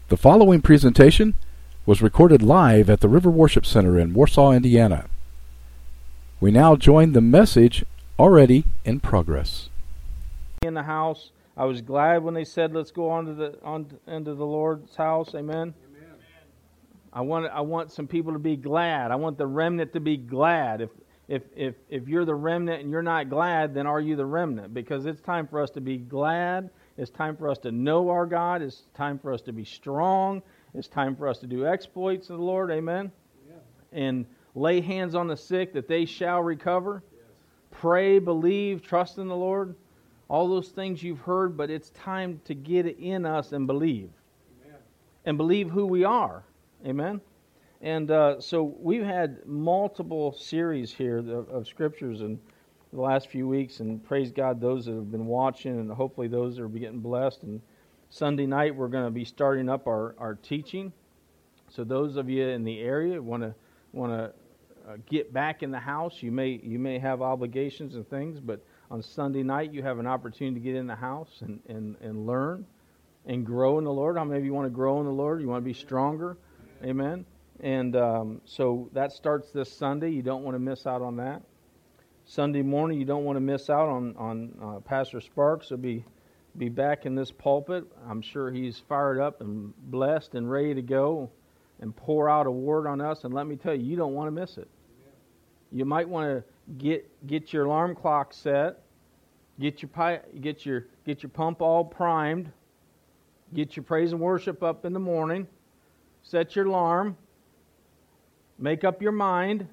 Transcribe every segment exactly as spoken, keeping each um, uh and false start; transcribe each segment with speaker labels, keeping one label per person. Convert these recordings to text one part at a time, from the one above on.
Speaker 1: The following presentation was recorded live at the River Worship Center in Warsaw, Indiana. We now join the message already in progress.
Speaker 2: In the house, I was glad when they said, "Let's go on to the on into the Lord's house." Amen. Amen. I want I want some people to be glad. I want the remnant to be glad. If if if if you're the remnant and you're not glad, then are you the remnant? Because it's time for us to be glad. It's time for us to know our God. It's time for us to be strong. It's time for us to do exploits of the Lord. Amen. Yeah. And lay hands on the sick that they shall recover. Yes. Pray, believe, trust in the Lord. All those things you've heard, but it's time to get it in us and believe. Amen. And believe who we are. Amen. And uh, so we've had multiple series here of, of scriptures and the last few weeks, and praise God those that have been watching, and hopefully those that are getting blessed. And Sunday night we're going to be starting up our, our teaching. So those of you in the area want to want to uh, get back in the house, you may you may have obligations and things, but on Sunday night you have an opportunity to get in the house and, and, and learn and grow in the Lord. How many of you want to grow in the Lord? You want to be stronger? Amen. And um, so that starts this Sunday. You don't want to miss out on that. Sunday morning, you don't want to miss out on on uh, Pastor Sparks. He'll be be back in this pulpit. I'm sure he's fired up and blessed and ready to go and pour out a word on us. And let me tell you, you don't want to miss it. You might want to get get your alarm clock set, get your pi- get your get your pump all primed, get your praise and worship up in the morning, set your alarm, make up your mind.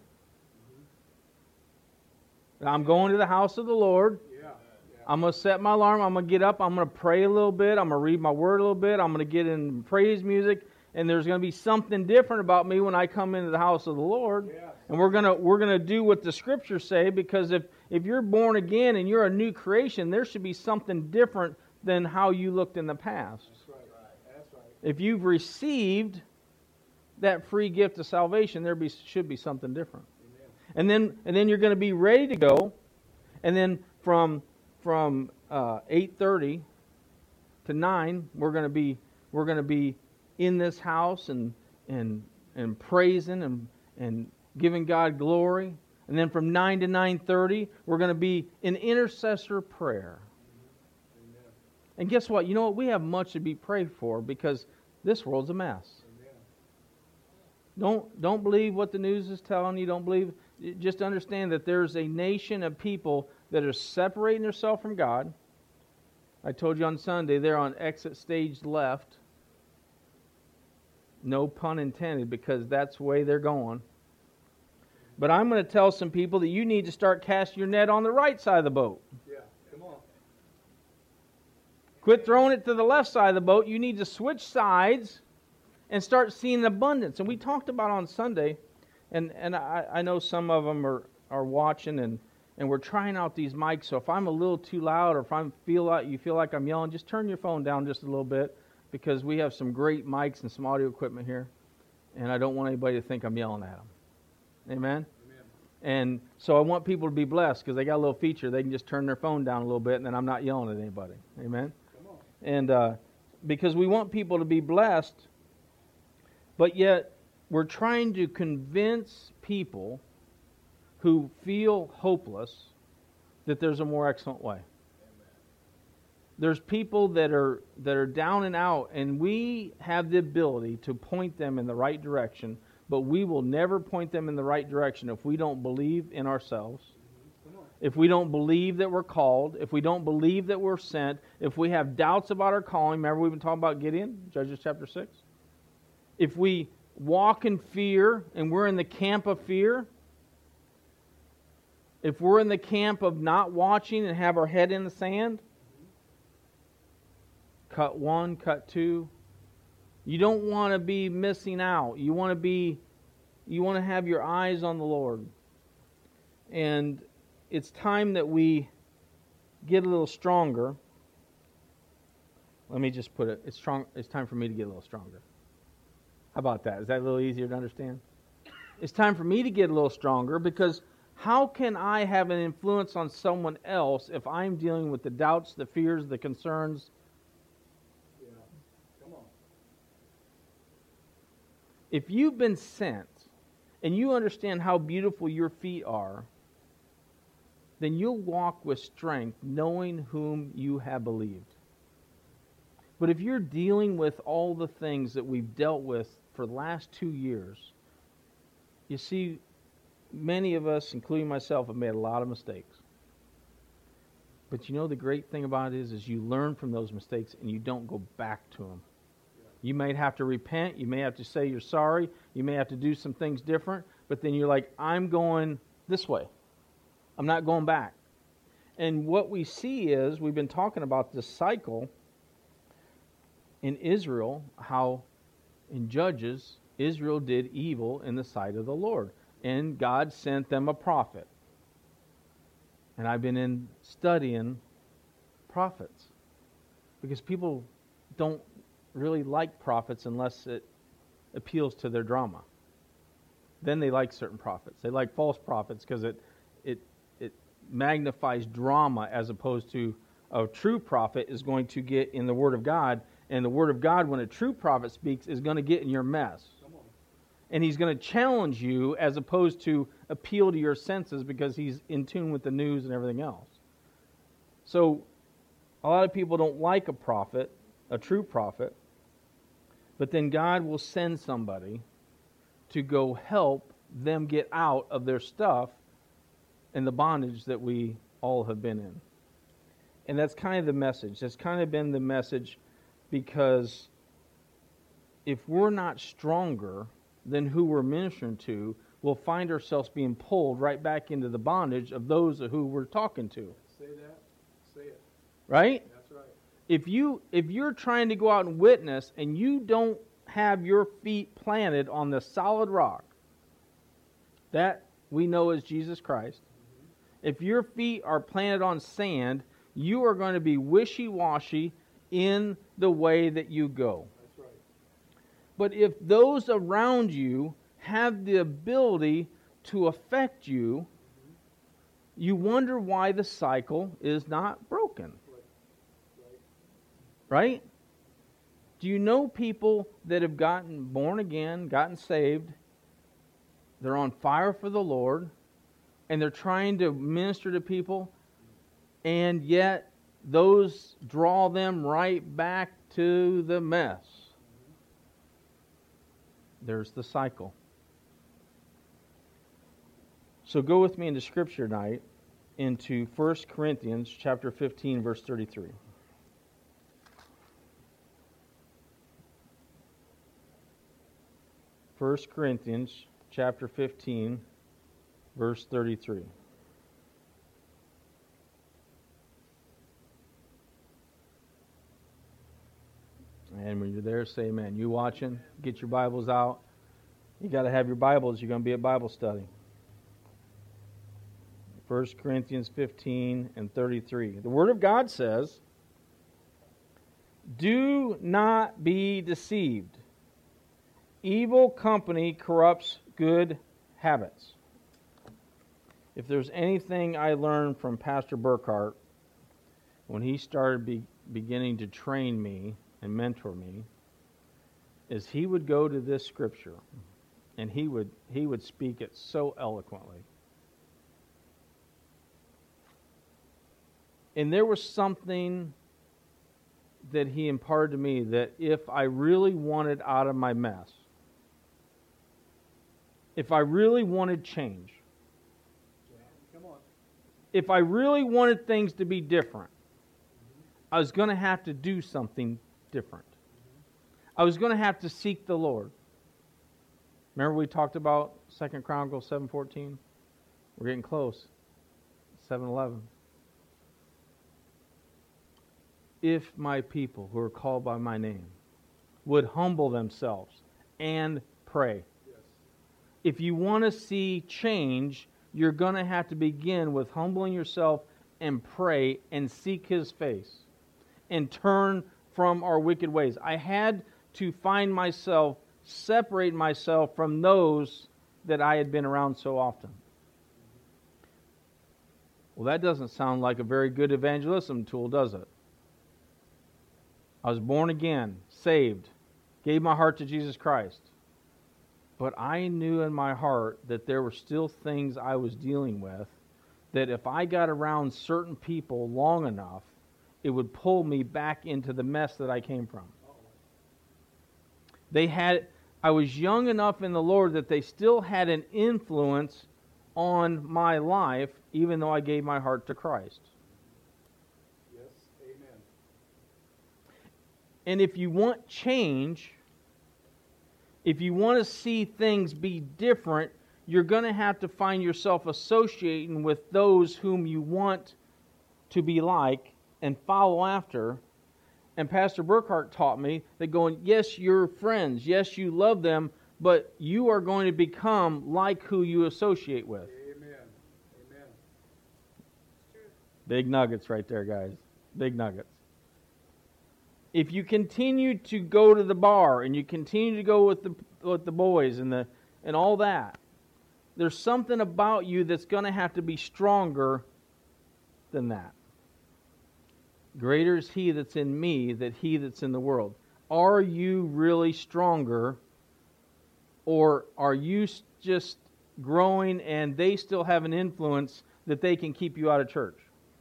Speaker 2: I'm going to the house of the Lord. Yeah, yeah. I'm going to set my alarm. I'm going to get up. I'm going to pray a little bit. I'm going to read my word a little bit. I'm going to get in praise music. And there's going to be something different about me when I come into the house of the Lord. Yeah. And we're going to we're going to do what the Scriptures say, because if, if you're born again and you're a new creation, there should be something different than how you looked in the past. That's right. That's right. If you've received that free gift of salvation, there be, should be something different. And then and then you're going to be ready to go. And then from from uh, eight thirty to nine, we're going to be we're going to be in this house and and and praising and and giving God glory. And then from nine to nine thirty, we're going to be in intercessor prayer. Amen. And guess what? You know what? We have much to be prayed for, because this world's a mess. Amen. Don't don't believe what the news is telling you. Don't believe. Just understand that there's a nation of people that are separating themselves from God. I told you on Sunday, they're on exit stage left. No pun intended, because that's the way they're going. But I'm going to tell some people that you need to start casting your net on the right side of the boat. Yeah, come on. Quit throwing it to the left side of the boat. You need to switch sides and start seeing abundance. And we talked about on Sunday. And and I, I know some of them are, are watching, and, and we're trying out these mics. So if I'm a little too loud, or if I feel like you feel like I'm yelling, just turn your phone down just a little bit, because we have some great mics and some audio equipment here, and I don't want anybody to think I'm yelling at them. Amen? Amen. And so I want people to be blessed, because they got a little feature. They can just turn their phone down a little bit, and then I'm not yelling at anybody. Amen? Come on. And uh, because we want people to be blessed, but yet we're trying to convince people who feel hopeless that there's a more excellent way. Amen. There's people that are that are down and out, and we have the ability to point them in the right direction, but we will never point them in the right direction if we don't believe in ourselves, if we don't believe that we're called, if we don't believe that we're sent, if we have doubts about our calling. Remember we've been talking about Gideon, Judges chapter six? If we walk in fear, and we're in the camp of fear, if we're in the camp of not watching and have our head in the sand, cut one, cut two. You don't want to be missing out. You want to be, you want to have your eyes on the Lord. And it's time that we get a little stronger. Let me just put it, it's strong. It's time for me to get a little stronger. How about that? Is that a little easier to understand? It's time for me to get a little stronger, because how can I have an influence on someone else if I'm dealing with the doubts, the fears, the concerns? Yeah. Come on. If you've been sent and you understand how beautiful your feet are, then you'll walk with strength knowing whom you have believed. But if you're dealing with all the things that we've dealt with for the last two years, you see, many of us, including myself, have made a lot of mistakes. But you know the great thing about it is, is you learn from those mistakes and you don't go back to them. You may have to repent. You may have to say you're sorry. You may have to do some things different. But then you're like, I'm going this way. I'm not going back. And what we see is, we've been talking about this cycle in Israel, how in Judges, Israel did evil in the sight of the Lord. And God sent them a prophet. And I've been in studying prophets. Because people don't really like prophets unless it appeals to their drama. Then they like certain prophets. They like false prophets because it, it, it magnifies drama, as opposed to a true prophet is going to get in the Word of God. And the Word of God, when a true prophet speaks, is going to get in your mess. And he's going to challenge you as opposed to appeal to your senses because he's in tune with the news and everything else. So a lot of people don't like a prophet, a true prophet, but then God will send somebody to go help them get out of their stuff and the bondage that we all have been in. And that's kind of the message. That's kind of been the message, because if we're not stronger than who we're ministering to, we'll find ourselves being pulled right back into the bondage of those who we're talking to.
Speaker 1: Say that. Say it.
Speaker 2: Right?
Speaker 1: That's right.
Speaker 2: If you if you're trying to go out and witness and you don't have your feet planted on the solid rock that we know as Jesus Christ, mm-hmm. if your feet are planted on sand, you are going to be wishy-washy in the way that you go. But if those around you have the ability to affect you, you wonder why the cycle is not broken. Right? Do you know people that have gotten born again, gotten saved, they're on fire for the Lord, and they're trying to minister to people, and yet those draw them right back to the mess? There's the cycle. So go with me into Scripture tonight, into First Corinthians chapter fifteen, verse thirty-three. First Corinthians chapter fifteen, verse thirty-three. And when you're there, say amen. You watching? Get your Bibles out. You got to have your Bibles. You're going to be at Bible study. First Corinthians fifteen and thirty-three. The Word of God says, "Do not be deceived. Evil company corrupts good habits." If there's anything I learned from Pastor Burkhart when he started be, beginning to train me and mentor me, is he would go to this scripture and he would he would speak it so eloquently. And there was something that he imparted to me, that if I really wanted out of my mess, if I really wanted change,
Speaker 1: Come on.
Speaker 2: if I really wanted things to be different, I was going to have to do something different. I was going to have to seek the Lord. Remember we talked about Second Chronicles seven fourteen? We're getting close. seven eleven. If my people who are called by my name would humble themselves and pray.
Speaker 1: Yes.
Speaker 2: If you want to see change, you're going to have to begin with humbling yourself and pray and seek His face and turn from our wicked ways. I had to find myself, separate myself from those that I had been around so often. Well, that doesn't sound like a very good evangelism tool, does it? I was born again, saved, gave my heart to Jesus Christ. But I knew in my heart that there were still things I was dealing with, that if I got around certain people long enough, it would pull me back into the mess that I came from. They had, I was young enough in the Lord that they still had an influence on my life, even though I gave my heart to Christ.
Speaker 1: Yes, amen.
Speaker 2: And if you want change, if you want to see things be different, you're going to have to find yourself associating with those whom you want to be like and follow after. And Pastor Burkhart taught me that going, yes, you're friends, yes, you love them, but you are going to become like who you associate with.
Speaker 1: Amen. Amen.
Speaker 2: Big nuggets right there, guys. Big nuggets. If you continue to go to the bar and you continue to go with the with the boys and the and all that, there's something about you that's going to have to be stronger than that. Greater is He that's in me than he that's in the world. Are you really stronger, or are you just growing and they still have an influence that they can keep you out of church?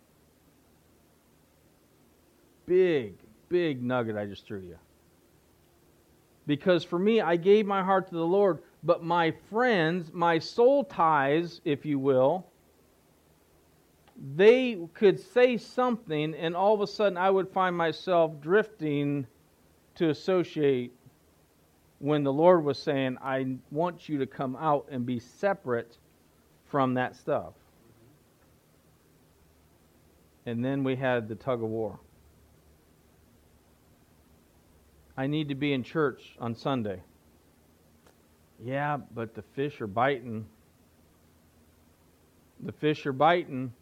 Speaker 2: Big, big nugget I just threw you. Because for me, I gave my heart to the Lord, but my friends, my soul ties, if you will, they could say something and all of a sudden I would find myself drifting to associate when the Lord was saying, I want you to come out and be separate from that stuff. And then we had the tug of war. I need to be in church on Sunday. Yeah, but the fish are biting. The fish are biting.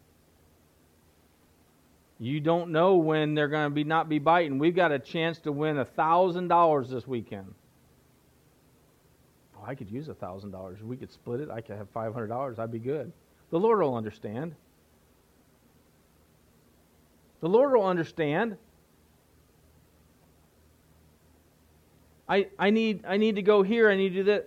Speaker 2: You don't know when they're going to be not be biting. We've got a chance to win a thousand dollars this weekend. Oh, I could use a thousand dollars. If we could split it, I could have five hundred dollars. I'd be good. The Lord will understand. The Lord will understand. I, I need I need to go here, I need to do that.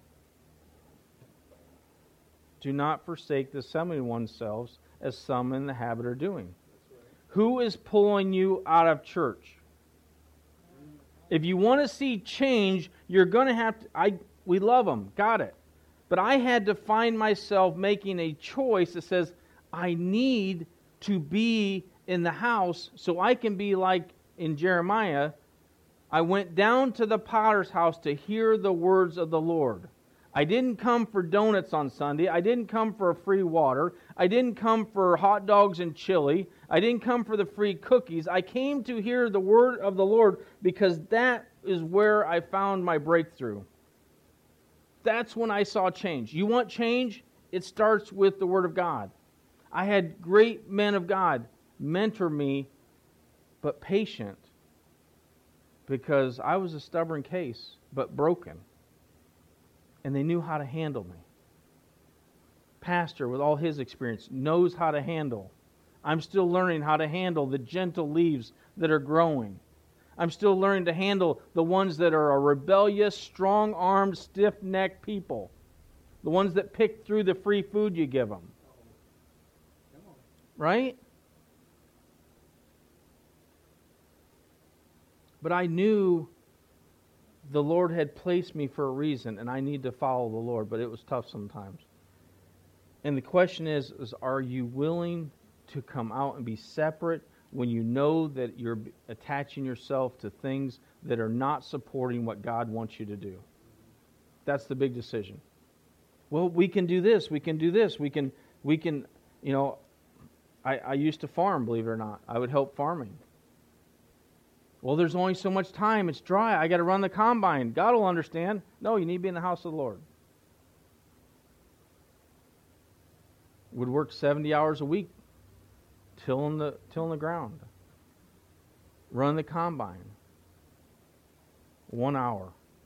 Speaker 2: Do not forsake the assembling oneself, as some in the habit are doing. Right. Who is pulling you out of church? If you want to see change, you're going to have to, I we love them, got it. But I had to find myself making a choice that says, I need to be in the house so I can be like in Jeremiah. I went down to the potter's house to hear the words of the Lord. I didn't come for donuts on Sunday. I didn't come for a free water. I didn't come for hot dogs and chili. I didn't come for the free cookies. I came to hear the word of the Lord because that is where I found my breakthrough. That's when I saw change. You want change? It starts with the Word of God. I had great men of God mentor me, but patient. Because I was a stubborn case, but broken. And they knew how to handle me. Pastor, with all his experience, knows how to handle. I'm still learning how to handle the gentle leaves that are growing. I'm still learning to handle the ones that are a rebellious, strong-armed, stiff-necked people. The ones that pick through the free food you give them. Right? But I knew the Lord had placed me for a reason, and I need to follow the Lord, but it was tough sometimes. And the question is, is are you willing to come out and be separate when you know that you're attaching yourself to things that are not supporting what God wants you to do? That's the big decision. Well, we can do this, we can do this, we can, we can, you know, I, I used to farm, believe it or not. I would help farming. Well, there's only so much time. It's dry. I got to run the combine. God will understand. No, you need to be in the house of the Lord. Would work seventy hours a week, tilling the tilling the ground. Run the combine. One hour.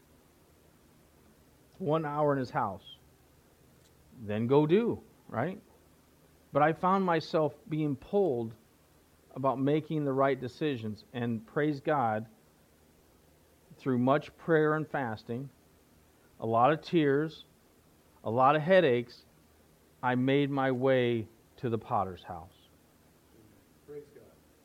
Speaker 2: One hour in his house. Then go do, right? But I found myself being pulled about making the right decisions, and praise God, through much prayer and fasting, a lot of tears, a lot of headaches, I made my way to the Potter's house.
Speaker 1: Praise God.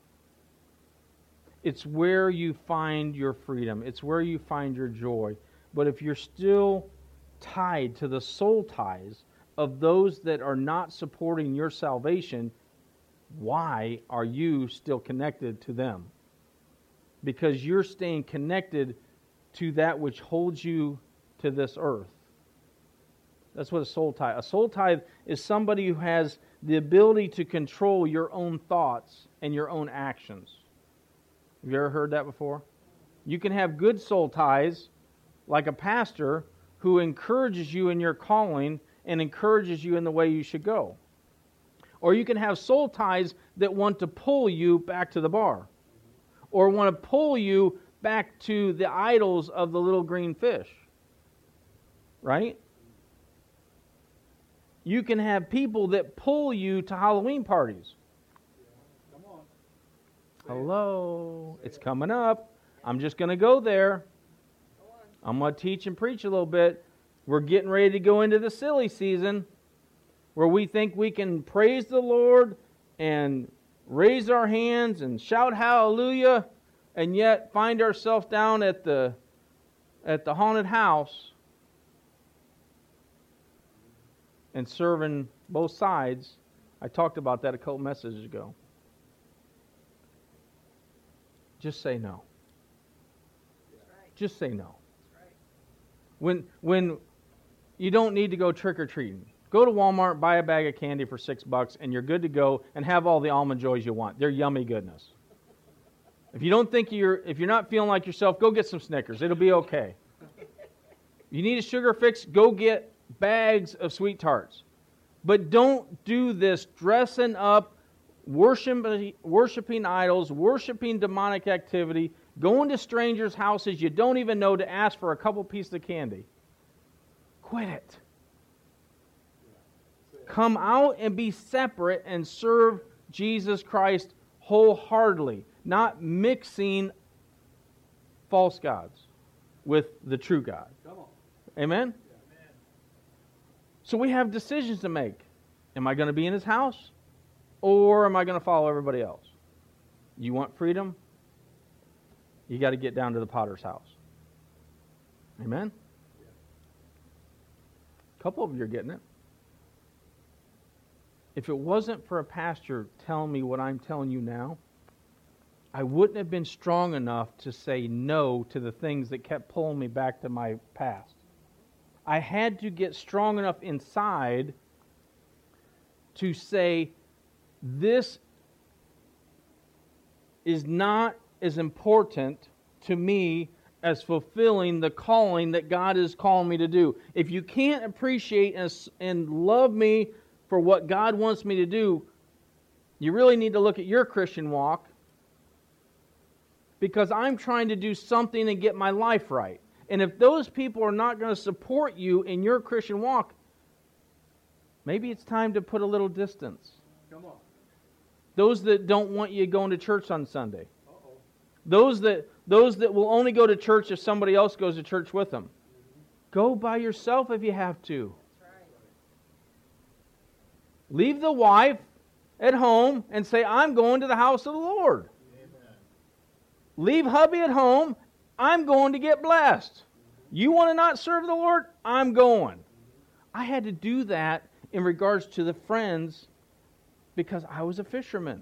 Speaker 2: It's where you find your freedom. It's where you find your joy. But if you're still tied to the soul ties of those that are not supporting your salvation, why are you still connected to them? Because you're staying connected to that which holds you to this earth. That's what a soul tie. A soul tie is somebody who has the ability to control your own thoughts and your own actions. Have you ever heard that before? You can have good soul ties, like a pastor who encourages you in your calling and encourages you in the way you should go. Or you can have soul ties that want to pull you back to the bar, or want to pull you back to the idols of the little green fish. Right? You can have people that pull you to Halloween parties.
Speaker 1: Come on.
Speaker 2: Hello. It's coming up. I'm just going to go there. I'm going to teach and preach a little bit. We're getting ready to go into the silly season where we think we can praise the Lord and raise our hands and shout hallelujah, and yet find ourselves down at the at the haunted house and serving both sides. I talked about that a couple messages ago. Just say no. Just say no. When when you don't need to go trick-or-treating. Go to Walmart, buy a bag of candy for six bucks, and you're good to go, and have all the almond joys you want. They're yummy goodness. If you don't think you're, if you're not feeling like yourself, go get some Snickers. It'll be okay. You need a sugar fix, go get bags of Sweet Tarts. But don't do this dressing up, worshiping, worshiping idols, worshiping demonic activity, going to strangers' houses you don't even know to ask for a couple pieces of candy. Quit it. Come out and be separate and serve Jesus Christ wholeheartedly, not mixing false gods with the true God.
Speaker 1: Come on.
Speaker 2: Amen?
Speaker 1: Yeah.
Speaker 2: So we have decisions to make. Am I going to be in His house, or am I going to follow everybody else? You want freedom? You got to get down to the Potter's house. Amen? A couple of you are getting it. If it wasn't for a pastor telling me what I'm telling you now, I wouldn't have been strong enough to say no to the things that kept pulling me back to my past. I had to get strong enough inside to say, this is not as important to me as fulfilling the calling that God is calling me to do. If you can't appreciate and, and love me for what God wants me to do, you really need to look at your Christian walk, because I'm trying to do something and get my life right. And if those people are not going to support you in your Christian walk, maybe it's time to put a little distance.
Speaker 1: Come on.
Speaker 2: Those that don't want you going to church on Sunday.
Speaker 1: Uh-oh.
Speaker 2: Those that those that will only go to church if somebody else goes to church with them. Go by yourself if you have to. Leave the wife at home and say, I'm going to the house of the Lord. Amen. Leave hubby at home. I'm going to get blessed. You want to not serve the Lord? I'm going. I had to do that in regards to the friends because I was a fisherman.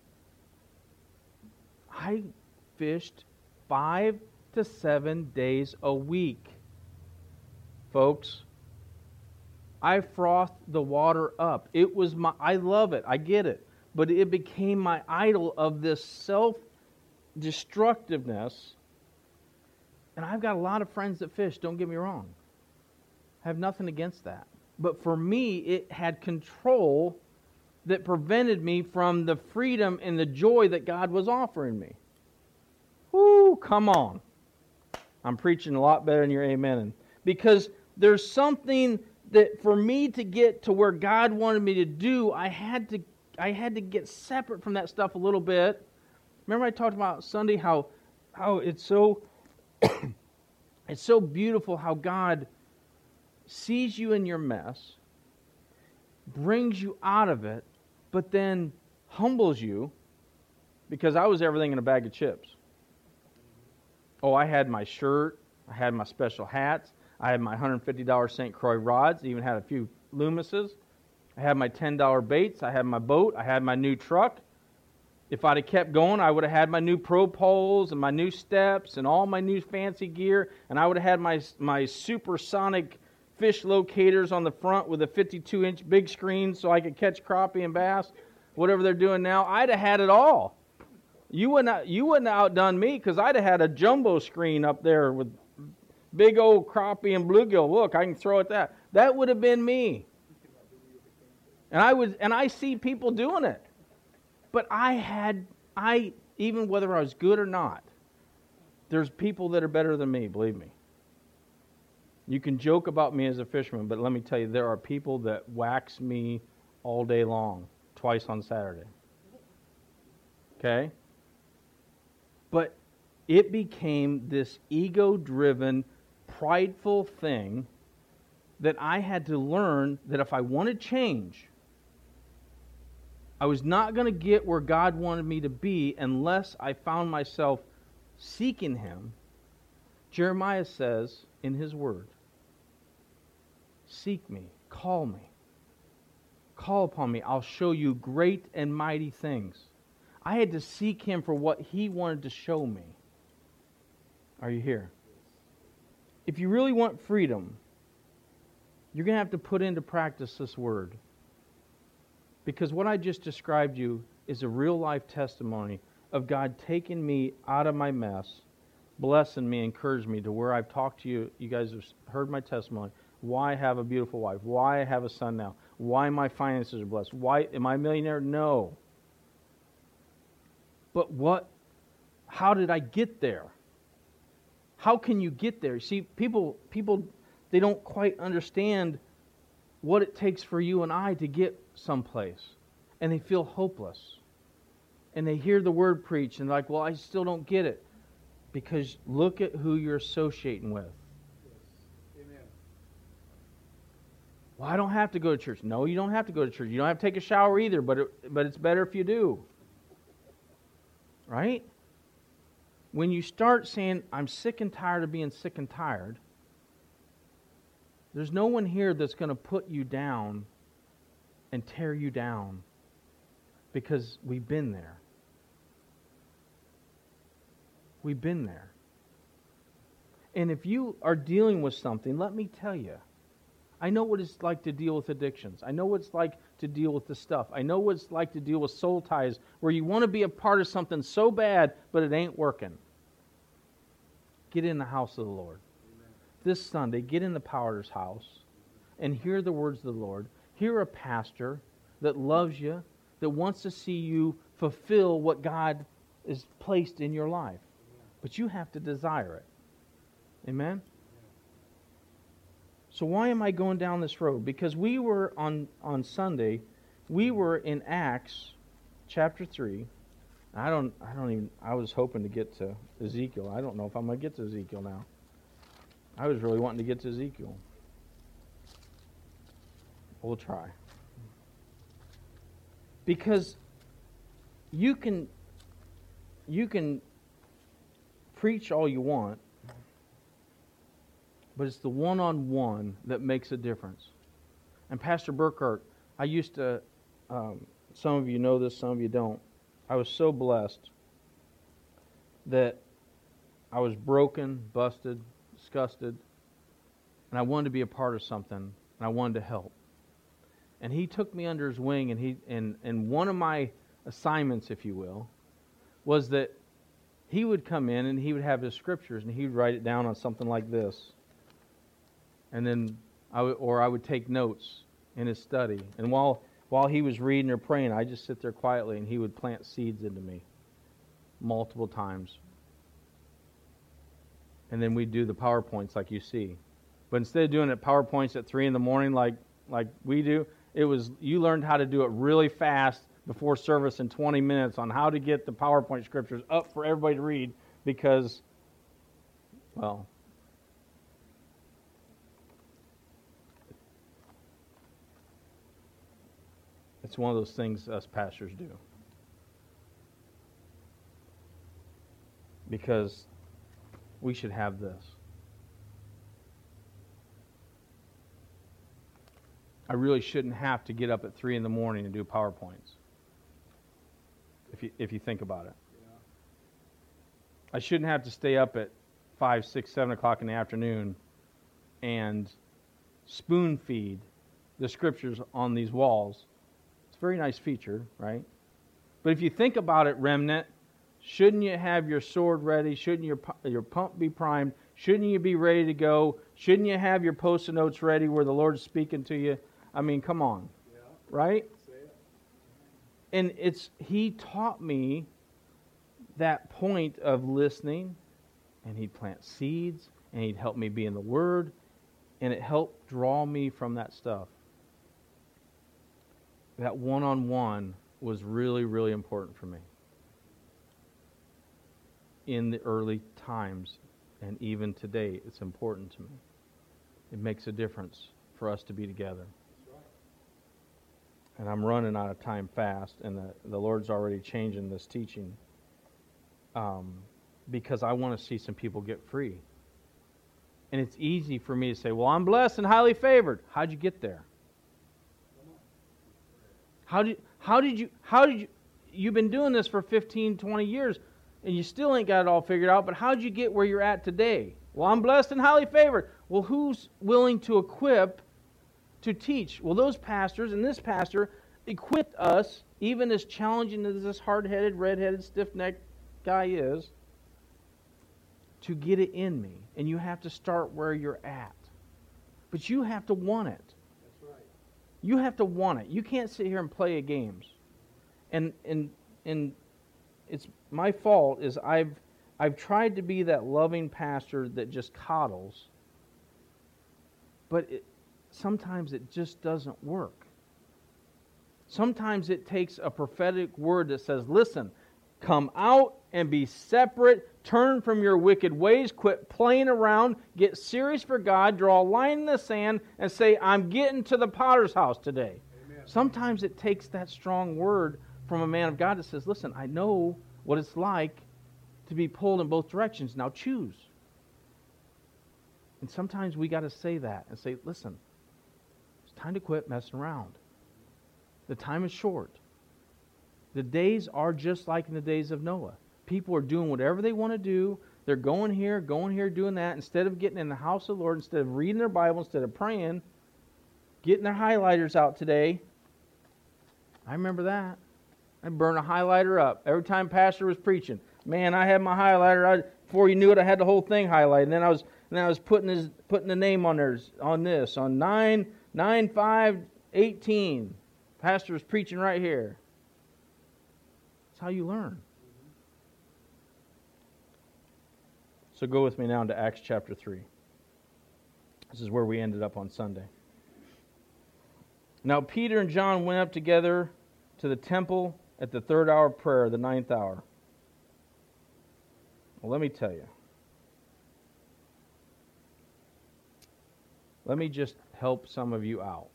Speaker 2: I fished five to seven days a week. Folks, I frothed the water up. It was my, I love it, I get it. But it became my idol of this self-destructiveness. And I've got a lot of friends that fish, don't get me wrong. I have nothing against that. But for me, it had control that prevented me from the freedom and the joy that God was offering me. Whoo, come on. I'm preaching a lot better than you're amening. Because there's something that for me to get to where God wanted me to do, I had to I had to get separate from that stuff a little bit. Remember I talked about Sunday how how it's so it's so beautiful how God sees you in your mess, brings you out of it, but then humbles you, because I was everything in a bag of chips. Oh, I had my shirt, I had my special hats, I had my one hundred fifty dollars Saint Croix rods, even had a few Loomises. I had my ten dollar baits, I had my boat, I had my new truck. If I'd have kept going, I would have had my new pro poles and my new steps and all my new fancy gear, and I would have had my my supersonic fish locators on the front with a fifty-two inch big screen so I could catch crappie and bass, whatever they're doing now. I'd have had it all. You wouldn't, you wouldn't have outdone me, because I'd have had a jumbo screen up there with big old crappie and bluegill. Look, I can throw at that. That would have been me. And I would, and I see people doing it. But I had, I, even whether I was good or not, there's people that are better than me, believe me. You can joke about me as a fisherman, but let me tell you, there are people that wax me all day long, twice on Saturday. Okay? But it became this ego-driven, prideful thing that I had to learn that if I wanted change, I was not going to get where God wanted me to be unless I found myself seeking Him. Jeremiah says in his word, seek me, call me. Call upon me, I'll show you great and mighty things. I had to seek Him for what He wanted to show me. Are you here? If you really want freedom, you're going to have to put into practice this word. Because what I just described you is a real life testimony of God taking me out of my mess, blessing me, encouraging me to where I've talked to you. You guys have heard my testimony. Why I have a beautiful wife. Why I have a son now. Why my finances are blessed. Why am I a millionaire? No. But what, how did I get there? How can you get there? See, people, people, they don't quite understand what it takes for you and I to get someplace. And they feel hopeless. And they hear the word preached and they're like, well, I still don't get it. Because look at who you're associating with. Yes. Amen. Well, I don't have to go to church. No, you don't have to go to church. You don't have to take a shower either, but it, but it's better if you do. Right? When you start saying, I'm sick and tired of being sick and tired, there's no one here that's going to put you down and tear you down, because we've been there. We've been there. And if you are dealing with something, let me tell you, I know what it's like to deal with addictions. I know what it's like to deal with the stuff. I know what it's like to deal with soul ties, where you want to be a part of something so bad, but it ain't working. Get in the house of the Lord. Amen. This Sunday, get in the Powder's house and hear the words of the Lord. Hear a pastor that loves you, that wants to see you fulfill what God has placed in your life. But you have to desire it. Amen? So why am I going down this road? Because we were on, on Sunday, we were in Acts chapter three. I don't I don't even I was hoping to get to Ezekiel. I don't know if I'm going to get to Ezekiel now. I was really wanting to get to Ezekiel. We'll try. Because you can you can preach all you want, but it's the one-on-one that makes a difference. And Pastor Burkhart, I used to, um, some of you know this, some of you don't. I was so blessed that I was broken, busted, disgusted, and I wanted to be a part of something, and I wanted to help. And he took me under his wing, and he and, and one of my assignments, if you will, was that he would come in and he would have his scriptures, and he would write it down on something like this. And then, I would, or I would take notes in his study. And while while he was reading or praying, I'd just sit there quietly, and he would plant seeds into me multiple times. And then we'd do the PowerPoints like you see. But instead of doing it PowerPoints at three in the morning like like we do, it was you learned how to do it really fast before service in twenty minutes on how to get the PowerPoint scriptures up for everybody to read, because, well, It's one of those things us pastors do. Because we should have this. I really shouldn't have to get up at three in the morning and do PowerPoints. If you if you think about it. Yeah. I shouldn't have to stay up at five, six, seven o'clock in the afternoon and spoon feed the scriptures on these walls. It's a very nice feature, right? But if you think about it, remnant, shouldn't you have your sword ready? Shouldn't your your pump be primed? Shouldn't you be ready to go? Shouldn't you have your post-it notes ready where the Lord's speaking to you? I mean, come on, yeah. Right? And it's He taught me that point of listening, and He'd plant seeds, and He'd help me be in the Word, and it helped draw me from that stuff. That one-on-one was really, really important for me in the early times, and even today, it's important to me. It makes a difference for us to be together. And I'm running out of time fast, and the, the Lord's already changing this teaching um, because I want to see some people get free. And it's easy for me to say, well, I'm blessed and highly favored. How'd you get there? How did, how did you, how did you, you've been doing this for fifteen, twenty years, and you still ain't got it all figured out, but how'd you get where you're at today? Well, I'm blessed and highly favored. Well, who's willing to equip to teach? Well, those pastors and this pastor equipped us, even as challenging as this hard-headed, red-headed, stiff-necked guy is, to get it in me. And you have to start where you're at. But you have to want it. That's right. You have to want it. You can't sit here and play games. And and and it's my fault is I've I've tried to be that loving pastor that just coddles. But it, sometimes it just doesn't work. Sometimes it takes a prophetic word that says, listen, come out and be separate, turn from your wicked ways, quit playing around, get serious for God, draw a line in the sand, and say, I'm getting to the potter's house today. Amen. Sometimes it takes that strong word from a man of God that says, listen, I know what it's like to be pulled in both directions. Now choose. And sometimes we got to say that and say, listen, it's time to quit messing around. The time is short. The days are just like in the days of Noah. People are doing whatever they want to do. They're going here, going here, doing that. Instead of getting in the house of the Lord, instead of reading their Bible, instead of praying, getting their highlighters out today. I remember that. I burned a highlighter up every time pastor was preaching. Man, I had my highlighter. I, before you knew it, I had the whole thing highlighted. And then I was, and then I was putting his, putting the name on there, on this, on nine, nine, five, eighteen. Pastor was preaching right here. That's how you learn. So go with me now into Acts chapter three. This is where we ended up on Sunday. Now Peter and John went up together to the temple at the third hour of prayer, the ninth hour. Well, let me tell you. Let me just help some of you out.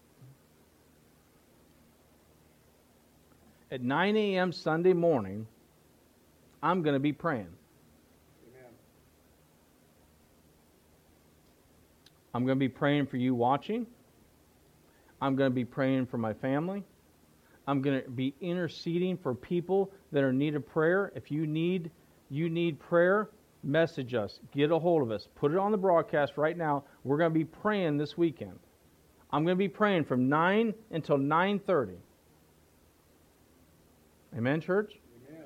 Speaker 2: At nine a.m. Sunday morning, I'm going to be praying. Amen. I'm going to be praying for you watching. I'm going to be praying for my family. I'm going to be interceding for people that are in need of prayer. If you need you need prayer, message us. Get a hold of us. Put it on the broadcast right now. We're going to be praying this weekend. I'm going to be praying from nine until nine thirty. Amen, church? Amen.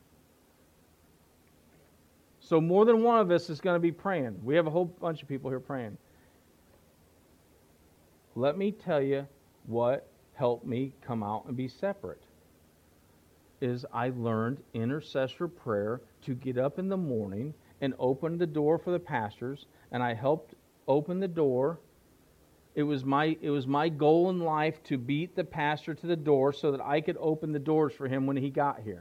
Speaker 2: So more than one of us is going to be praying. We have a whole bunch of people here praying. Let me tell you what helped me come out and be separate. Is I learned intercessor prayer to get up in the morning and open the door for the pastors, and I helped open the door. It was my it was my goal in life to beat the pastor to the door so that I could open the doors for him when he got here.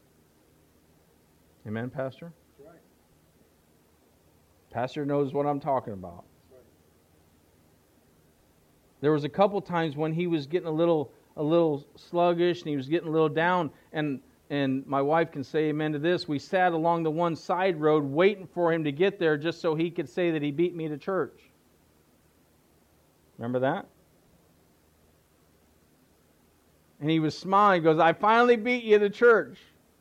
Speaker 2: Amen, Pastor? That's right. Pastor knows what I'm talking about. That's right. There was a couple times when he was getting a little a little sluggish and he was getting a little down. And and my wife can say amen to this. We sat along the one side road waiting for him to get there just so he could say that he beat me to church. Remember that? And he was smiling. He goes, I finally beat you to church.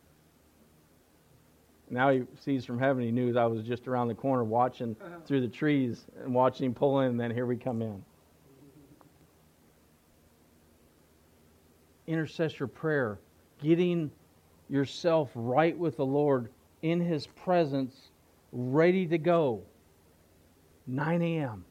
Speaker 2: Now he sees from heaven. He knew that I was just around the corner watching uh-huh. through the trees and watching him pull in, and then here we come in. Intercessor prayer, getting yourself right with the Lord in His presence, ready to go. nine a.m.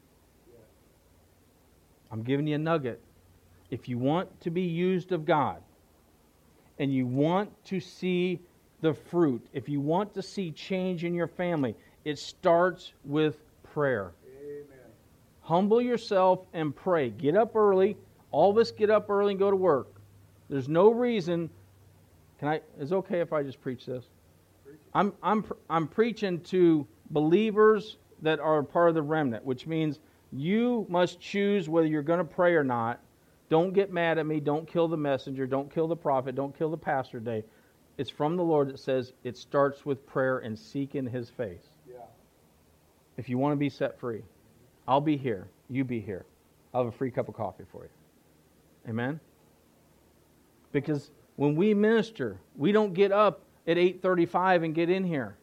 Speaker 2: I'm giving you a nugget. If you want to be used of God, and you want to see the fruit, if you want to see change in your family, it starts with prayer. Amen. Humble yourself and pray. Get up early. All of us get up early and go to work. There's no reason. Can I? Is it okay if I just preach this? Preach. I'm I'm I'm preaching to believers that are part of the remnant, which means you must choose whether you're going to pray or not. Don't get mad at me. Don't kill the messenger. Don't kill the prophet. Don't kill the pastor today. It's from the Lord that says it starts with prayer and seeking His face. Yeah. If you want to be set free, I'll be here. You be here. I'll have a free cup of coffee for you. Amen? Because when we minister, we don't get up at eight thirty-five and get in here.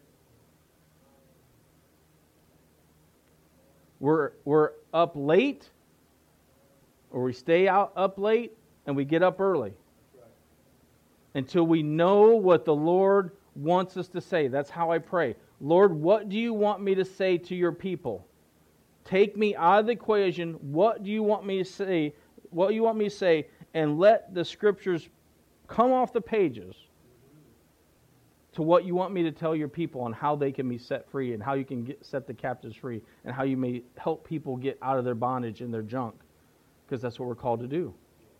Speaker 2: We're, we're up late, or we stay out up late, and we get up early. Until we know what the Lord wants us to say. That's how I pray. Lord, what do you want me to say to your people? Take me out of the equation. What do you want me to say? What do you want me to say? And let the Scriptures come off the pages to what you want me to tell your people on how they can be set free and how you can get, set the captives free and how you may help people get out of their bondage and their junk. Because that's what we're called to do.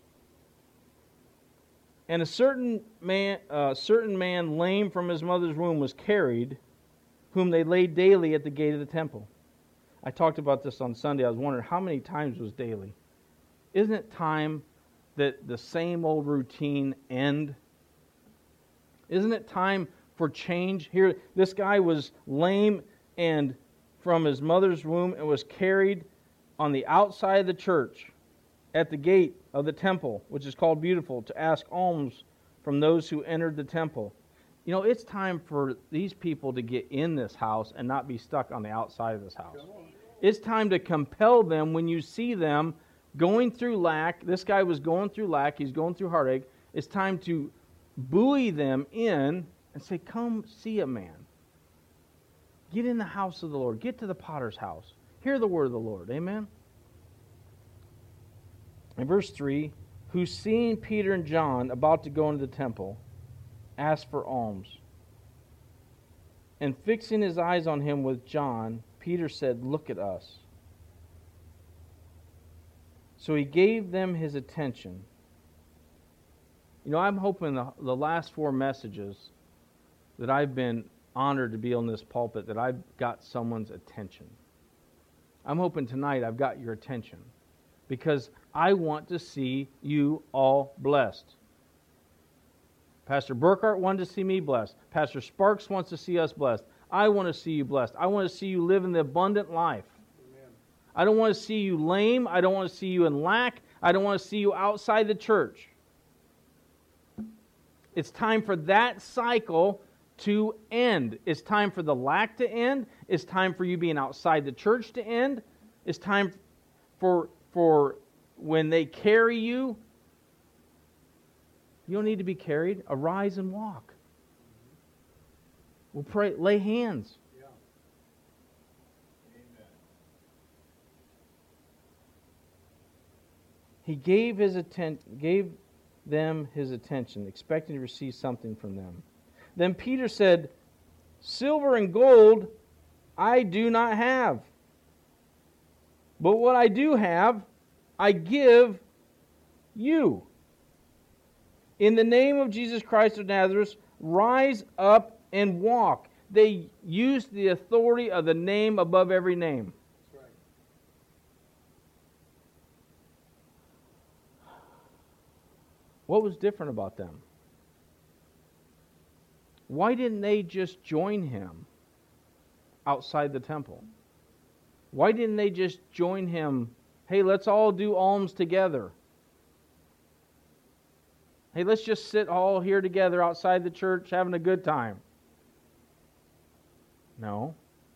Speaker 2: And a certain man, uh, certain man lame from his mother's womb was carried, whom they laid daily at the gate of the temple. I talked about this on Sunday. I was wondering how many times was daily. Isn't it time that the same old routine end? Isn't it time for change? Here, this guy was lame and from his mother's womb and was carried on the outside of the church at the gate of the temple, which is called Beautiful, to ask alms from those who entered the temple. You know, it's time for these people to get in this house and not be stuck on the outside of this house. It's time to compel them when you see them going through lack. This guy was going through lack. He's going through heartache. It's time to buoy them in and say, come see a man. Get in the house of the Lord. Get to the potter's house. Hear the word of the Lord. Amen? In verse three, who seeing Peter and John about to go into the temple, asked for alms. And fixing his eyes on him with John, Peter said, look at us. So he gave them his attention. You know, I'm hoping the, the last four messages that I've been honored to be on this pulpit, that I've got someone's attention. I'm hoping tonight I've got your attention. Because I want to see you all blessed. Pastor Burkhart wanted to see me blessed. Pastor Sparks wants to see us blessed. I want to see you blessed. I want to see you live in the abundant life. Amen. I don't want to see you lame. I don't want to see you in lack. I don't want to see you outside the church. It's time for that cycle to end. It's time for the lack to end. It's time for you being outside the church to end. It's time for... For when they carry you, you don't need to be carried. Arise and walk. We'll pray. Lay hands. Yeah. Amen. He gave his atten- gave them his attention, expecting to receive something from them. Then Peter said, silver and gold I do not have. But what I do have, I give you. In the name of Jesus Christ of Nazareth, rise up and walk. They used the authority of the name above every name. That's right. What was different about them? Why didn't they just join him outside the temple? Why didn't they just join him? Hey, let's all do alms together. Hey, let's just sit all here together outside the church having a good time. No.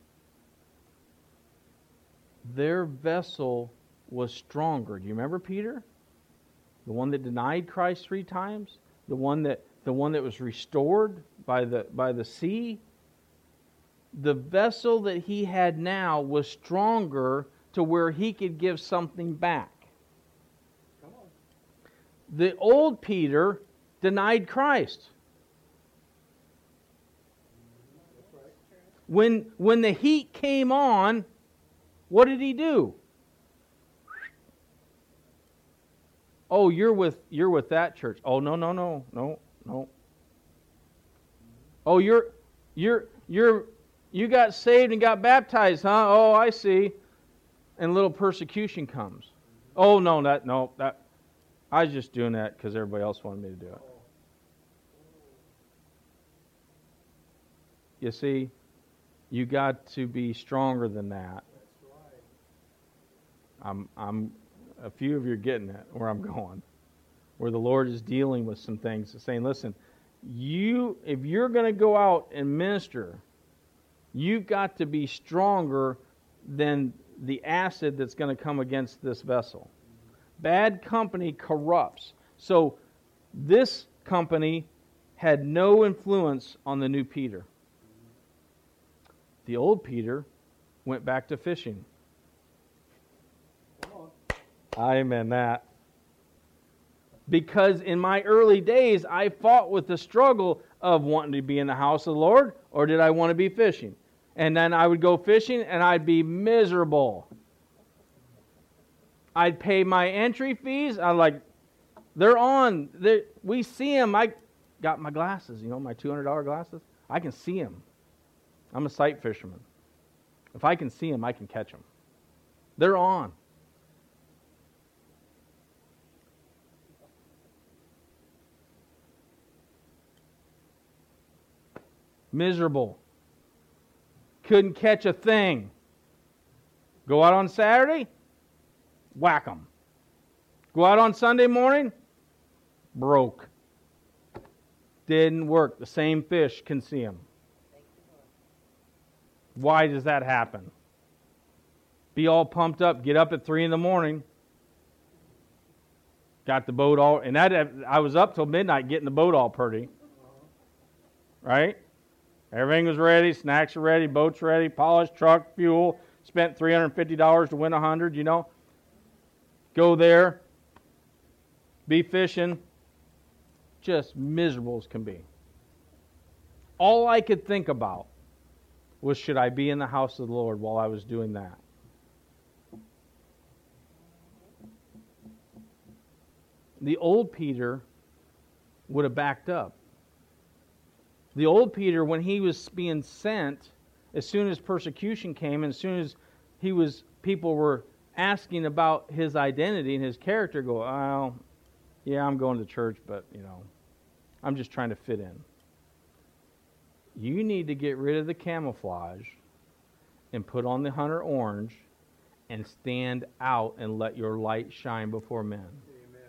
Speaker 2: Their vessel was stronger. Do you remember Peter? The one that denied Christ three times? The one that the one that was restored by the by the sea? The vessel that he had now was stronger to where he could give something back. Come on. The old Peter denied Christ. That's right. When when the heat came on, what did he do? Oh, you're with you're with that church. Oh no, no, no, no, no. Oh, you're you're you're you got saved and got baptized, huh? Oh, I see. And a little persecution comes. Oh no, that no, that I was just doing that because everybody else wanted me to do it. You see, you got to be stronger than that. I'm I'm a few of you are getting it where I'm going, where the Lord is dealing with some things, saying, listen, you if you're going to go out and minister, you've got to be stronger than the acid that's going to come against this vessel. Bad company corrupts. So this company had no influence on the new Peter. The old Peter went back to fishing. Amen that. Because in my early days, I fought with the struggle of wanting to be in the house of the Lord, or did I want to be fishing? And then I would go fishing and I'd be miserable. I'd pay my entry fees. I'm like, they're on. They're, we see them. I got my glasses, you know, my two hundred dollars glasses. I can see them. I'm a sight fisherman. If I can see them, I can catch them. They're on. Miserable. Couldn't catch a thing. Go out on Saturday, whack 'em. Go out on Sunday morning, broke. Didn't work. The same fish can see them. Why does that happen? Be all pumped up, get up at three in the morning, got the boat all, and that I was up till midnight getting the boat all pretty. Right? Everything was ready, snacks are ready, boats ready, polished, truck, fuel. Spent three hundred fifty dollars to win one hundred, you know. Go there, be fishing, just miserable as can be. All I could think about was, should I be in the house of the Lord while I was doing that? The old Peter would have backed up. The old Peter, when he was being sent, as soon as persecution came, and as soon as he was, people were asking about his identity and his character, go, oh, yeah, I'm going to church, but, you know, I'm just trying to fit in. You need to get rid of the camouflage and put on the hunter orange and stand out and let your light shine before men. Amen.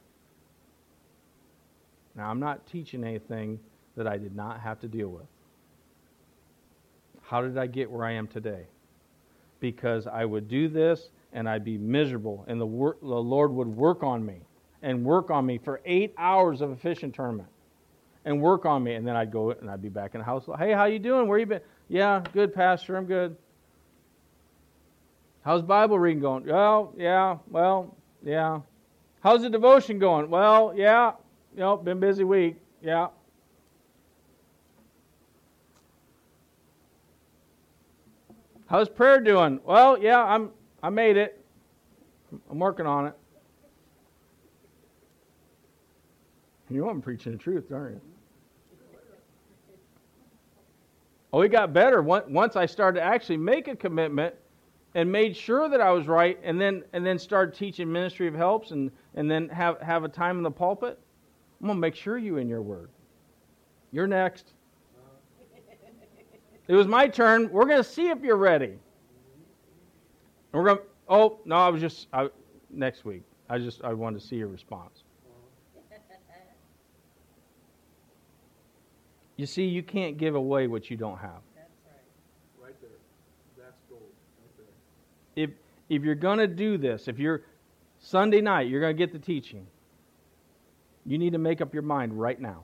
Speaker 2: Now, I'm not teaching anything that I did not have to deal with. How did I get where I am today? Because I would do this and I'd be miserable, and the, wor- the Lord would work on me and work on me for eight hours of a fishing tournament and work on me, and then I'd go and I'd be back in the house. Hey, how you doing? Where you been? Yeah, good, Pastor. I'm good. How's Bible reading going? Well, yeah, well, yeah. How's the devotion going? Well, yeah, you know, been busy week. Yeah. How's prayer doing? Well, yeah, I'm. I made it. I'm working on it. You know I'm preaching the truth, aren't you? Oh, it got better once I started to actually make a commitment and made sure that I was right, and then and then started teaching ministry of helps, and, and then have, have a time in the pulpit. I'm going to make sure you're in your word. You're next. It was my turn. We're going to see if you're ready. And we're going to, oh, no, I was just, I, next week. I just, I wanted to see your response. You see, you can't give away what you don't have.
Speaker 3: That's right.
Speaker 4: Right there. That's gold. Right there.
Speaker 2: If, if you're going to do this, if you're, Sunday night, you're going to get the teaching, you need to make up your mind right now.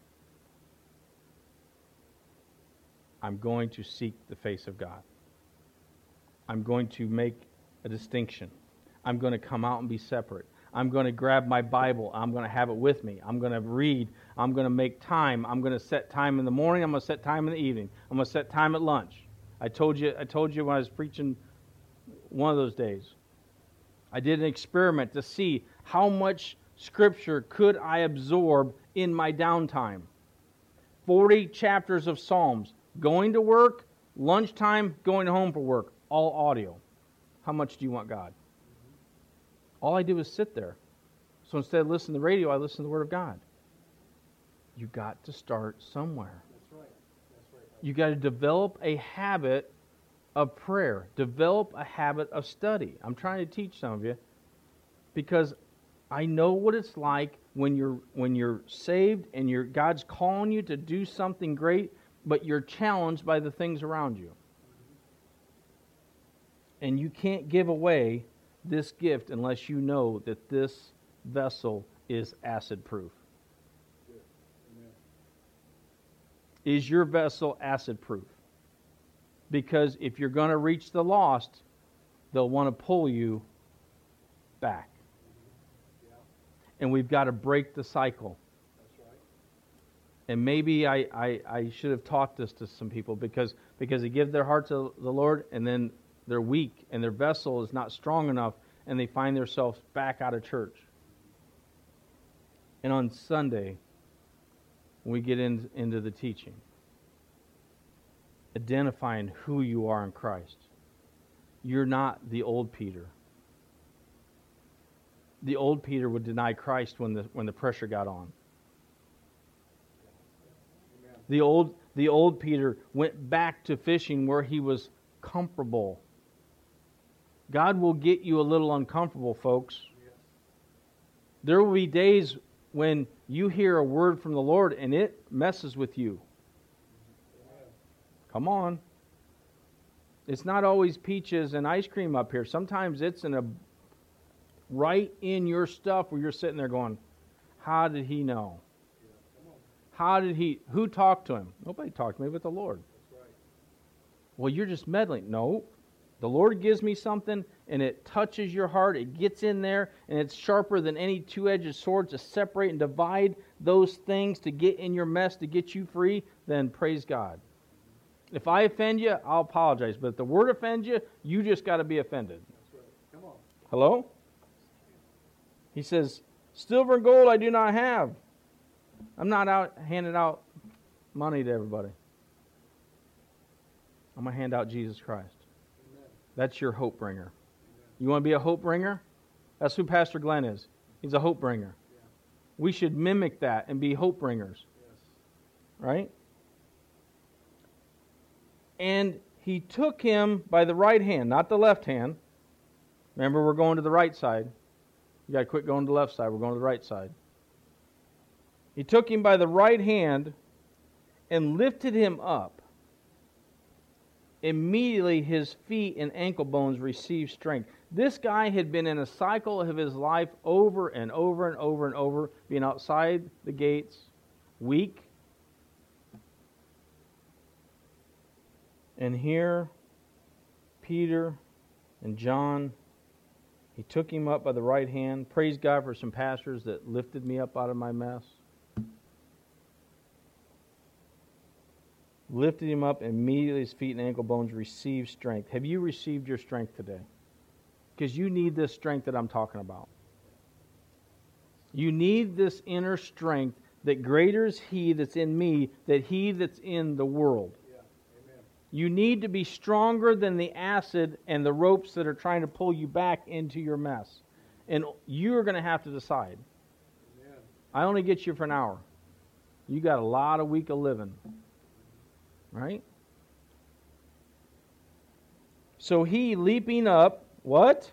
Speaker 2: I'm going to seek the face of God. I'm going to make a distinction. I'm going to come out and be separate. I'm going to grab my Bible. I'm going to have it with me. I'm going to read. I'm going to make time. I'm going to set time in the morning. I'm going to set time in the evening. I'm going to set time at lunch. I told you, I told you when I was preaching one of those days. I did an experiment to see how much Scripture could I absorb in my downtime. forty chapters of Psalms. Going to work, lunchtime, going home for work. All audio. How much do you want God? All I do is sit there. So instead of listening to the radio, I listen to the Word of God. You got to start somewhere.
Speaker 4: That's right. That's right.
Speaker 2: You got to develop a habit of prayer. Develop a habit of study. I'm trying to teach some of you because I know what it's like when you're when you're saved and you're God's calling you to do something great, but you're challenged by the things around you. And you can't give away this gift unless you know that this vessel is acid proof. Is your vessel acid proof? Because if you're going to reach the lost, they'll want to pull you back. And we've got to break the cycle. And maybe I, I, I should have taught this to some people because, because they give their heart to the Lord and then they're weak and their vessel is not strong enough and they find themselves back out of church. And on Sunday, when we get in, into the teaching, identifying who you are in Christ. You're not the old Peter. The old Peter would deny Christ when the when the pressure got on. The old the old Peter went back to fishing where he was comfortable. God will get you a little uncomfortable, folks. There will be days when you hear a word from the Lord and it messes with you. Come on. It's not always peaches and ice cream up here. Sometimes it's in a right in your stuff where you're sitting there going, how did he know? How did he, who talked to him? Nobody talked to me but the Lord. Well, you're just meddling. No. The Lord gives me something and it touches your heart. It gets in there and it's sharper than any two-edged sword to separate and divide those things to get in your mess, to get you free. Then praise God. If I offend you, I'll apologize. But if the word offends you, you just got to be offended.
Speaker 4: That's right. Come on.
Speaker 2: Hello? He says, silver and gold I do not have. I'm not out handing out money to everybody. I'm going to hand out Jesus Christ.
Speaker 4: Amen.
Speaker 2: That's your hope bringer.
Speaker 4: Amen.
Speaker 2: You want to be a hope bringer? That's who Pastor Glenn is. He's a hope bringer.
Speaker 4: Yeah.
Speaker 2: We should mimic that and be hope bringers.
Speaker 4: Yes.
Speaker 2: Right? And he took him by the right hand, not the left hand. Remember, we're going to the right side. You got to quit going to the left side. We're going to the right side. He took him by the right hand and lifted him up. Immediately his feet and ankle bones received strength. This guy had been in a cycle of his life over and over and over and over, being outside the gates, weak. And here, Peter and John, he took him up by the right hand. Praise God for some pastors that lifted me up out of my mess. Lifted him up, and immediately his feet and ankle bones received strength. Have you received your strength today? Because you need this strength that I'm talking about. You need this inner strength that greater is He that's in me than he that's in the world. You need to be stronger than the acid and the ropes that are trying to pull you back into your mess. And you're going to have to decide.
Speaker 4: Amen.
Speaker 2: I only get you for an hour. You got a lot of week of living. Right? So he, leaping up, what?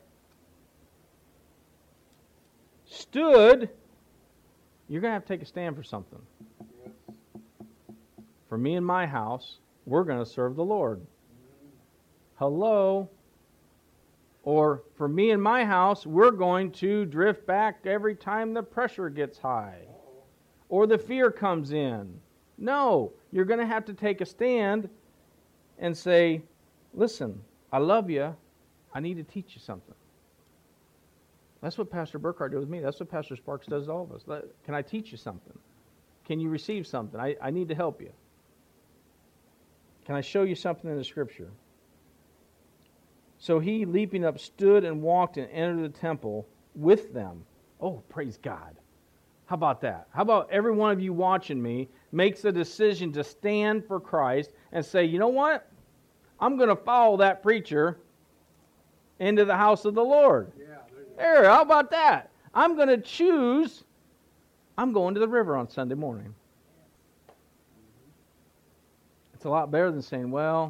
Speaker 2: Stood. You're going to have to take a stand for something.
Speaker 4: Yes.
Speaker 2: For me and my house, we're going to serve the Lord. Hello? Or for me and my house, we're going to drift back every time the pressure gets high.
Speaker 4: Uh-oh.
Speaker 2: Or the fear comes in. No, you're going to have to take a stand and say, listen, I love you. I need to teach you something. That's what Pastor Burkhart did with me. That's what Pastor Sparks does to all of us. Let, can I teach you something? Can you receive something? I, I need to help you. Can I show you something in the Scripture? So he, leaping up, stood and walked and entered the temple with them. Oh, praise God. How about that? How about every one of you watching me makes a decision to stand for Christ and say, you know what? I'm going to follow that preacher into the house of the Lord.
Speaker 4: Yeah, there you go.
Speaker 2: There, how about that? I'm going to choose, I'm going to the river on Sunday morning. It's a lot better than saying, well,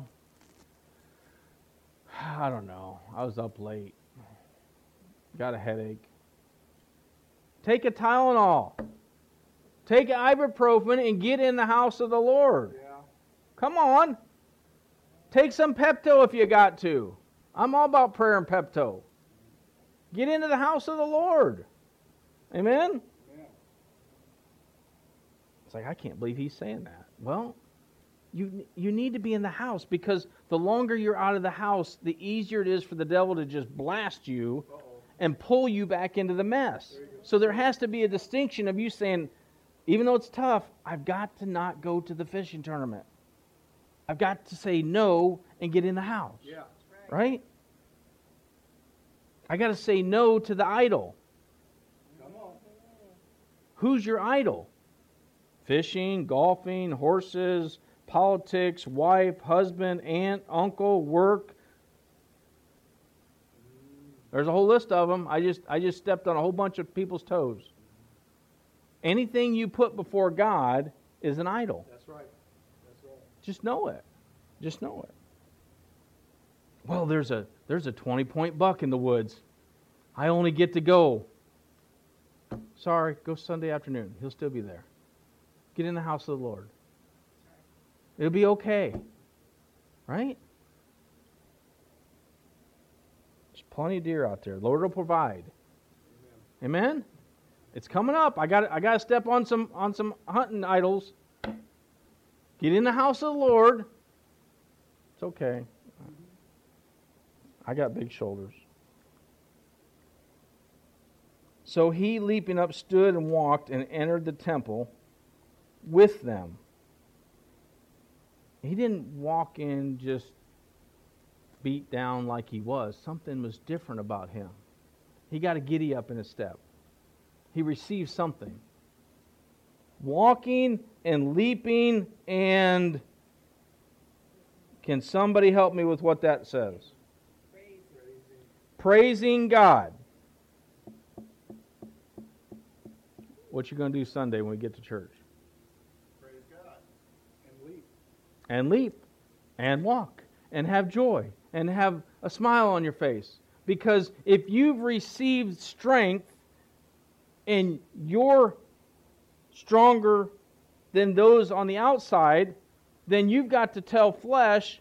Speaker 2: I don't know. I was up late. Got a headache. Take a Tylenol. Take ibuprofen and get in the house of the Lord.
Speaker 4: Yeah.
Speaker 2: Come on. Take some Pepto if you got to. I'm all about prayer and Pepto. Get into the house of the Lord. Amen?
Speaker 4: Yeah.
Speaker 2: It's like, I can't believe he's saying that. Well, you you need to be in the house, because the longer you're out of the house, the easier it is for the devil to just blast you
Speaker 4: Uh-oh.
Speaker 2: and pull you back into the mess.
Speaker 4: There you go.
Speaker 2: So there has to be a distinction of you saying, even though it's tough, I've got to not go to the fishing tournament. I've got to say no and get in the house.
Speaker 4: Yeah.
Speaker 2: Right? I got to say no to the idol.
Speaker 4: Come on.
Speaker 2: Who's your idol? Fishing, golfing, horses, politics, wife, husband, aunt, uncle, work. There's a whole list of them. I just I just stepped on a whole bunch of people's toes. Anything you put before God is an idol.
Speaker 4: That's right. That's right.
Speaker 2: Just know it. Just know it. Well, there's a there's a twenty-point buck in the woods. I only get to go. Sorry, go Sunday afternoon. He'll still be there. Get in the house of the Lord. It'll be okay. Right? There's plenty of deer out there. Lord will provide.
Speaker 4: Amen.
Speaker 2: Amen? It's coming up. I got I got to step on some on some hunting idols. Get in the house of the Lord. It's okay. I got big shoulders. So he, leaping up, stood and walked and entered the temple with them. He didn't walk in just beat down like he was. Something was different about him. He got a giddy up in his step. He received something. Walking and leaping and... Can somebody help me with what that says?
Speaker 4: Praising.
Speaker 2: Praising God. What you going to do Sunday when we get to church?
Speaker 4: Praise God. And leap.
Speaker 2: And leap. And walk. And have joy. And have a smile on your face. Because if you've received strength and you're stronger than those on the outside, then you've got to tell flesh,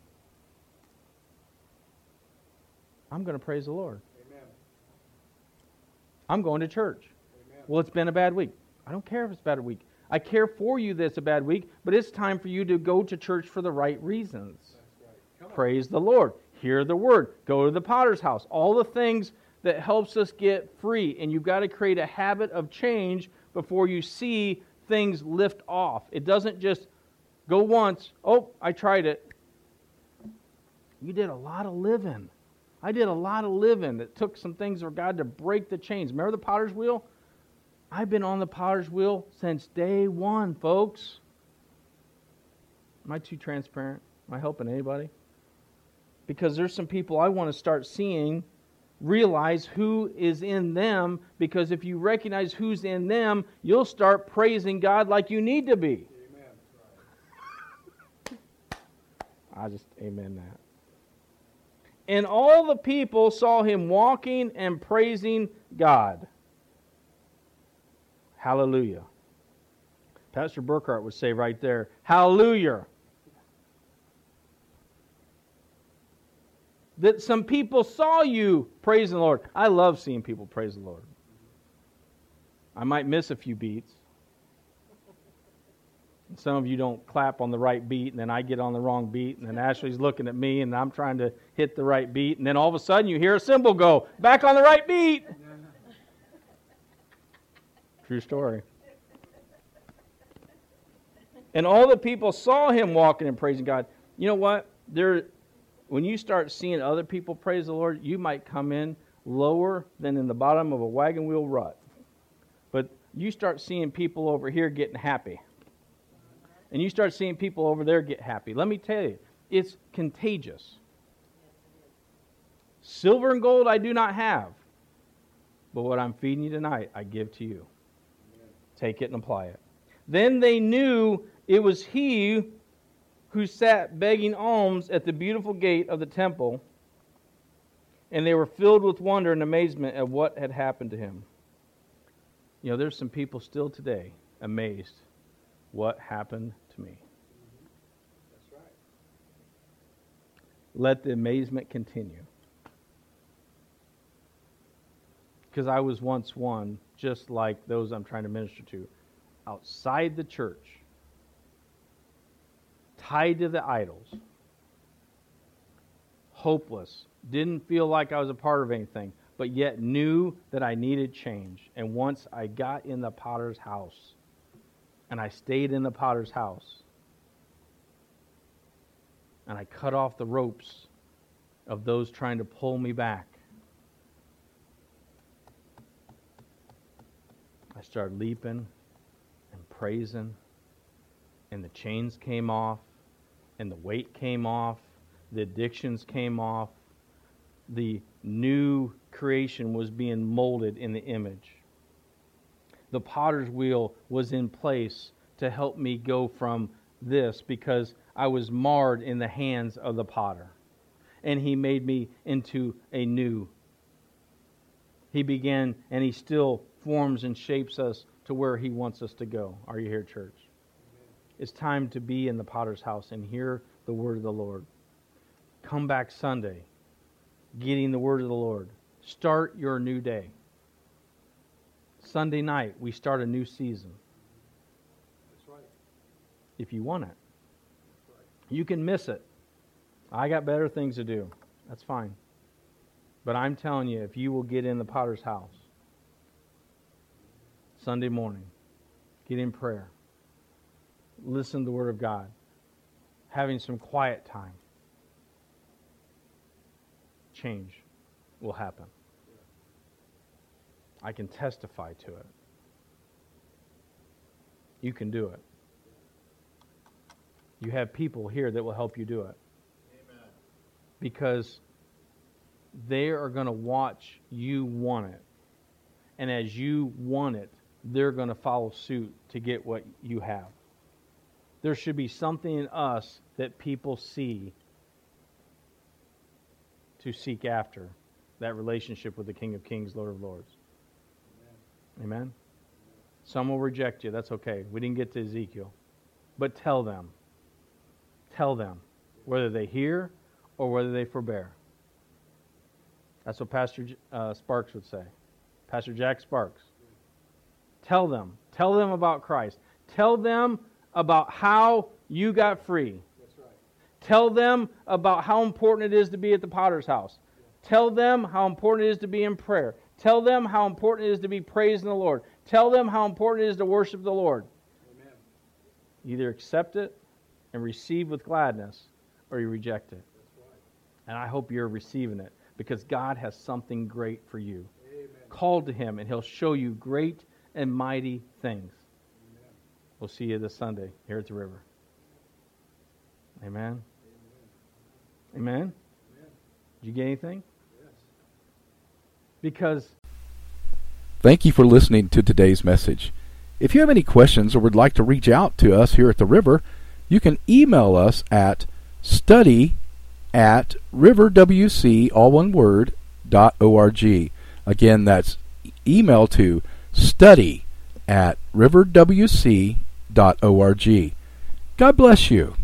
Speaker 2: I'm going to praise the Lord.
Speaker 4: Amen.
Speaker 2: I'm going to church.
Speaker 4: Amen.
Speaker 2: Well, it's been a bad week. I don't care if it's a bad week. I care for you that it's a bad week, but it's time for you to go to church for the right reasons.
Speaker 4: That's right. Come on.
Speaker 2: Praise the Lord. Hear the word. Go to the potter's house. All the things that helps us get free. And you've got to create a habit of change before you see things lift off. It doesn't just go once. Oh, I tried it. You did a lot of living. I did a lot of living. It took some things for God to break the chains. Remember the potter's wheel? I've been on the potter's wheel since day one, folks. Am I too transparent? Am I helping anybody? Because there's some people I want to start seeing realize who is in them, because if you recognize who's in them, you'll start praising God like you need to be.
Speaker 4: Amen.
Speaker 2: I just amen that. And all the people saw him walking and praising God. Hallelujah. Pastor Burkhart would say right there, hallelujah. That some people saw you praising the Lord. I love seeing people praise the Lord. I might miss a few beats. Some of you don't clap on the right beat, and then I get on the wrong beat, and then Ashley's looking at me, and I'm trying to hit the right beat, and then all of a sudden you hear a cymbal go, back on the right beat. True story. And all the people saw him walking and praising God. You know what? There, when you start seeing other people praise the Lord, you might come in lower than in the bottom of a wagon wheel rut. But you start seeing people over here getting happy. And you start seeing people over there get happy. Let me tell you, it's contagious. Silver and gold I do not have. But what I'm feeding you tonight, I give to you. Take it and apply it. Then they knew it was he who sat begging alms at the beautiful gate of the temple, and they were filled with wonder and amazement at what had happened to him. You know, there's some people still today amazed. What happened to me?
Speaker 4: That's right.
Speaker 2: Let the amazement continue. Because I was once one, just like those I'm trying to minister to, outside the church, tied to the idols, hopeless, didn't feel like I was a part of anything, but yet knew that I needed change. And once I got in the potter's house, and I stayed in the potter's house, and I cut off the ropes of those trying to pull me back, I started leaping and praising, and the chains came off, and the weight came off, the addictions came off, the new creation was being molded in the image. The potter's wheel was in place to help me go from this, because I was marred in the hands of the potter. And he made me into a new. He began, and he still forms and shapes us to where he wants us to go. Are you here, church? Amen. It's time to be in the potter's house and hear the word of the Lord. Come back Sunday, getting the word of the Lord. Start your new day. Sunday night, we start a new season.
Speaker 4: That's right.
Speaker 2: If you want it.
Speaker 4: That's right.
Speaker 2: You can miss it. I got better things to do. That's fine. But I'm telling you, if you will get in the potter's house Sunday morning, get in prayer, listen to the Word of God, having some quiet time, change will happen. I can testify to it. You can do it. You have people here that will help you do it.
Speaker 4: Amen.
Speaker 2: Because they are going to watch you want it. And as you want it, they're going to follow suit to get what you have. There should be something in us that people see to seek after that relationship with the King of Kings, Lord of Lords. Amen? Amen? Some will reject you. That's okay. We didn't get to Ezekiel. But tell them. Tell them. Whether they hear or whether they forbear. That's what Pastor uh, Sparks would say. Pastor Jack Sparks. Tell them. Tell them about Christ. Tell them about how you got free.
Speaker 4: That's right.
Speaker 2: Tell them about how important it is to be at the potter's house. Tell them how important it is to be in prayer. Tell them how important it is to be praising the Lord. Tell them how important it is to worship the Lord.
Speaker 4: Amen.
Speaker 2: Either accept it and receive with gladness, or you reject it.
Speaker 4: That's right.
Speaker 2: And I hope you're receiving it, because God has something great for you.
Speaker 4: Amen.
Speaker 2: Call to Him, and He'll show you great and mighty things.
Speaker 4: Amen.
Speaker 2: We'll see you this Sunday here at the river. Amen?
Speaker 4: Amen.
Speaker 2: Amen?
Speaker 4: Amen.
Speaker 2: Did you get anything?
Speaker 4: Yes.
Speaker 2: because
Speaker 1: Thank you for listening to today's message. If you have any questions or would like to reach out to us here at the River, you can email us at study at riverwc, all one word, dot org. Again, that's email to study at riverwc dot org. God bless you.